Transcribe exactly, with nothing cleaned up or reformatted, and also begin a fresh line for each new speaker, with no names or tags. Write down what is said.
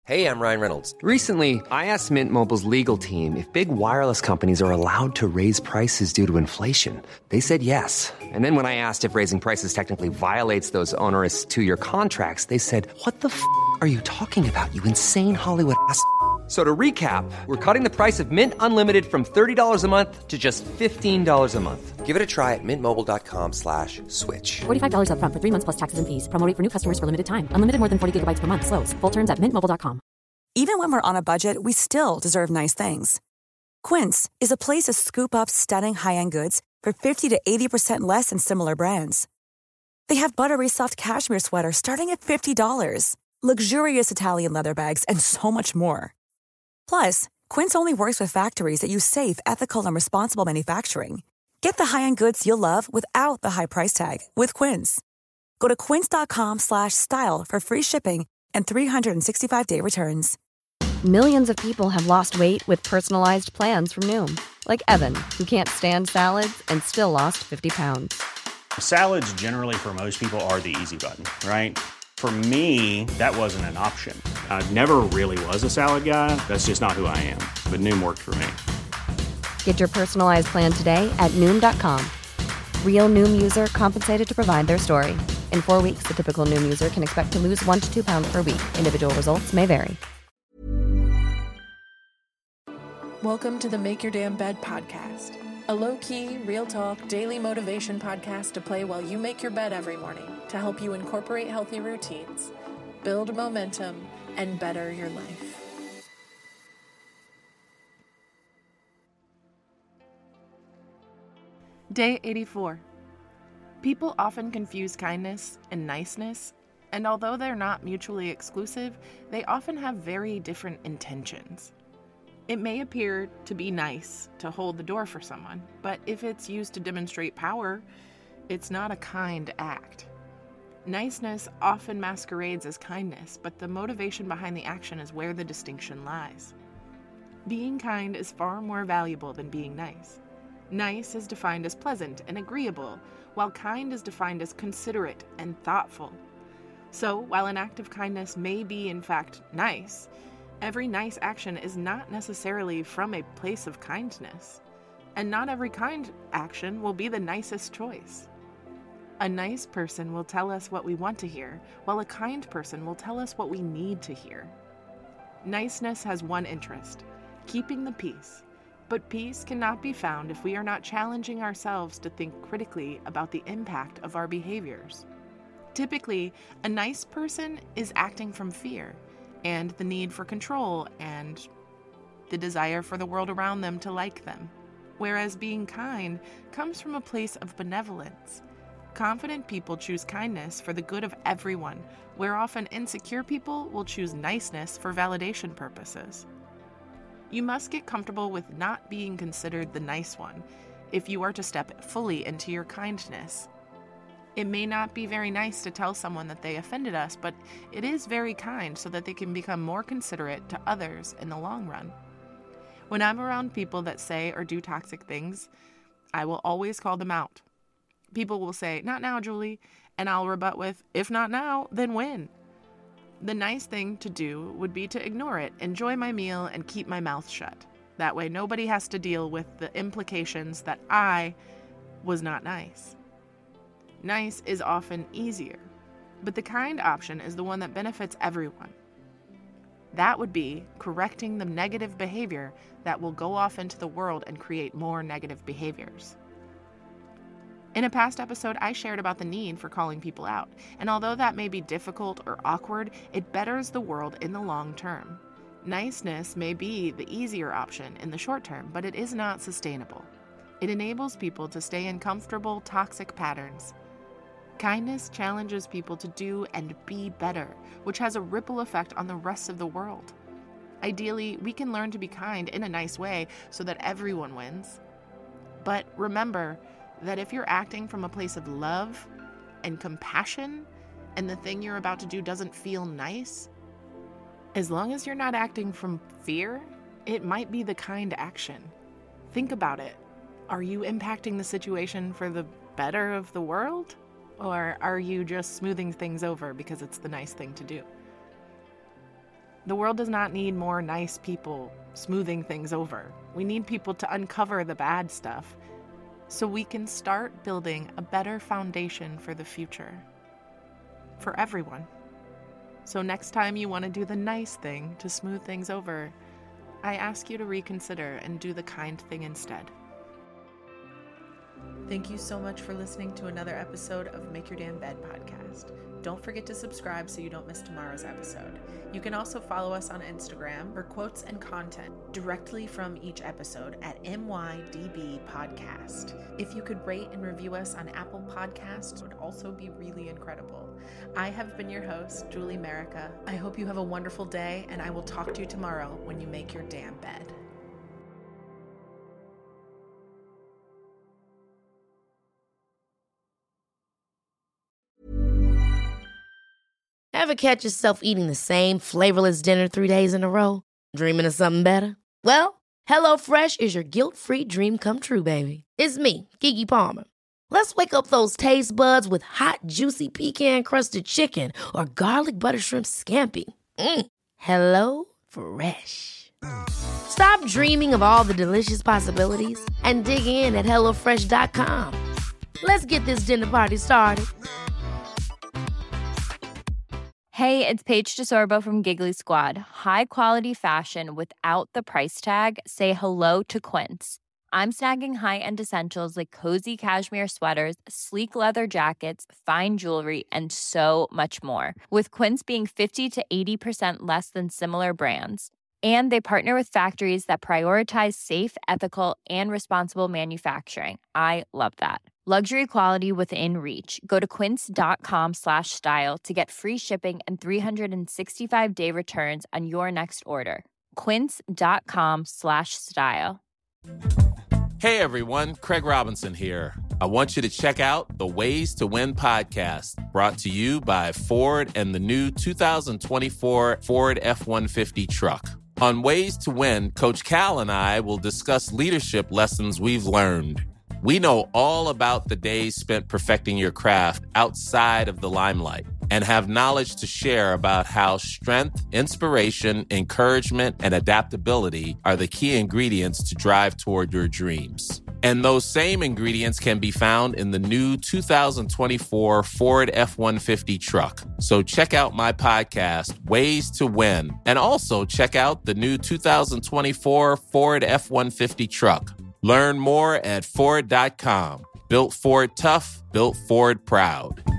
Hey, I'm Ryan Reynolds.
Recently, I asked Mint Mobile's legal team if big wireless companies are allowed to raise prices due to inflation. They said yes. And then when I asked if raising prices technically violates those onerous two-year contracts, they said, what the f*** are you talking about, you insane Hollywood ass f- So to recap, we're cutting the price of Mint Unlimited from thirty dollars a month to just fifteen dollars a month.
Give it a try at mintmobile.com slash switch.
forty-five dollars up front for three months plus taxes and fees. Promo rate for new customers for limited time. Unlimited more than forty gigabytes per month. Slows full terms at mint mobile dot com.
Even when we're on a budget, we still deserve nice things. Quince is a place to scoop up stunning high-end goods for fifty to eighty percent less than similar brands. They have buttery soft cashmere sweaters starting at fifty dollars, luxurious Italian leather bags, and so much more. Plus, Quince only works with factories that use safe, ethical, and responsible manufacturing. Get the high-end goods you'll love without the high price tag with Quince. Go to quince.com slash style for free shipping and three sixty-five day returns.
Millions of people have lost weight with personalized plans from Noom. Like Evan, who can't stand salads and still lost fifty pounds.
Salads generally for most people are the easy button, right? For me, that wasn't an option. I never really was a salad guy. That's just not who I am. But Noom worked for me.
Get your personalized plan today at Noom dot com. Real Noom user compensated to provide their story. In four weeks, the typical Noom user can expect to lose one to two pounds per week. Individual results may vary.
Welcome to the Make Your Damn Bed podcast, a low-key, real talk, daily motivation podcast to play while you make your bed every morning to help you incorporate healthy routines, build momentum, and better your life. Day eighty-four. People often confuse kindness and niceness, and although they're not mutually exclusive, they often have very different intentions. It may appear to be nice to hold the door for someone, but if it's used to demonstrate power, it's not a kind act. Niceness often masquerades as kindness, but the motivation behind the action is where the distinction lies. Being kind is far more valuable than being nice. Nice is defined as pleasant and agreeable, while kind is defined as considerate and thoughtful. So, while an act of kindness may be in fact nice, every nice action is not necessarily from a place of kindness, and not every kind action will be the nicest choice. A nice person will tell us what we want to hear, while a kind person will tell us what we need to hear. Niceness has one interest, keeping the peace, but peace cannot be found if we are not challenging ourselves to think critically about the impact of our behaviors. Typically, a nice person is acting from fear, and the need for control, and the desire for the world around them to like them. Whereas being kind comes from a place of benevolence. Confident people choose kindness for the good of everyone, where often insecure people will choose niceness for validation purposes. You must get comfortable with not being considered the nice one if you are to step fully into your kindness. It may not be very nice to tell someone that they offended us, but it is very kind so that they can become more considerate to others in the long run. When I'm around people that say or do toxic things, I will always call them out. People will say, "Not now, Julie," and I'll rebut with, "If not now, then when?" The nice thing to do would be to ignore it, enjoy my meal, and keep my mouth shut. That way nobody has to deal with the implications that I was not nice. Nice is often easier, but the kind option is the one that benefits everyone. That would be correcting the negative behavior that will go off into the world and create more negative behaviors. In a past episode, I shared about the need for calling people out, and although that may be difficult or awkward, it betters the world in the long term. Niceness may be the easier option in the short term, but it is not sustainable. It enables people to stay in comfortable, toxic patterns. Kindness challenges people to do and be better, which has a ripple effect on the rest of the world. Ideally, we can learn to be kind in a nice way so that everyone wins. But remember that if you're acting from a place of love and compassion, and the thing you're about to do doesn't feel nice, as long as you're not acting from fear, it might be the kind action. Think about it. Are you impacting the situation for the better of the world? Or are you just smoothing things over because it's the nice thing to do? The world does not need more nice people smoothing things over. We need people to uncover the bad stuff so we can start building a better foundation for the future. For everyone. So next time you want to do the nice thing to smooth things over, I ask you to reconsider and do the kind thing instead. Thank you so much for listening to another episode of Make Your Damn Bed podcast. Don't forget to subscribe so you don't miss tomorrow's episode. You can also follow us on Instagram for quotes and content directly from each episode at M Y D B Podcast. If you could rate and review us on Apple Podcasts, it would also be really incredible. I have been your host, Julie Merica. I hope you have a wonderful day, and I will talk to you tomorrow when you make your damn bed.
Ever catch yourself eating the same flavorless dinner three days in a row? Dreaming of something better? Well, HelloFresh is your guilt-free dream come true, baby. It's me, Keke Palmer. Let's wake up those taste buds with hot, juicy pecan-crusted chicken or garlic butter shrimp scampi. Mm. Hello Fresh. Stop dreaming of all the delicious possibilities and dig in at hello fresh dot com. Let's get this dinner party started.
Hey, it's Paige DeSorbo from Giggly Squad. High quality fashion without the price tag. Say hello to Quince. I'm snagging high-end essentials like cozy cashmere sweaters, sleek leather jackets, fine jewelry, and so much more. With Quince being fifty to eighty percent less than similar brands. And they partner with factories that prioritize safe, ethical, and responsible manufacturing. I love that. Luxury quality within reach. Go to quince.com slash style to get free shipping and three sixty-five day returns on your next order. Quince.com slash style.
Hey everyone, Craig Robinson here. I want you to check out the Ways to Win podcast, brought to you by Ford and the new two thousand twenty-four Ford F one fifty truck. On Ways to Win, Coach Cal and I will discuss leadership lessons we've learned. We know all about the days spent perfecting your craft outside of the limelight and have knowledge to share about how strength, inspiration, encouragement, and adaptability are the key ingredients to drive toward your dreams. And those same ingredients can be found in the new two thousand twenty-four Ford F one fifty truck. So check out my podcast, Ways to Win, and also check out the new two thousand twenty-four Ford F one fifty truck. Learn more at Ford dot com. Built Ford tough, built Ford proud.